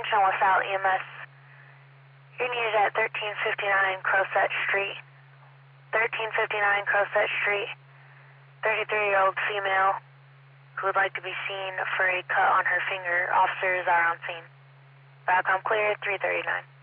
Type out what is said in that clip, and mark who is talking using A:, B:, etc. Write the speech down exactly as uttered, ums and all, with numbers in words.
A: attention LaSalle E M S. You're needed at thirteen fifty-nine Crowset Street. thirteen fifty-nine Crowset Street. thirty-three-year-old female who would like to be seen for a cut on her finger. Officers are on scene. Falcom clear, three thirty-nine.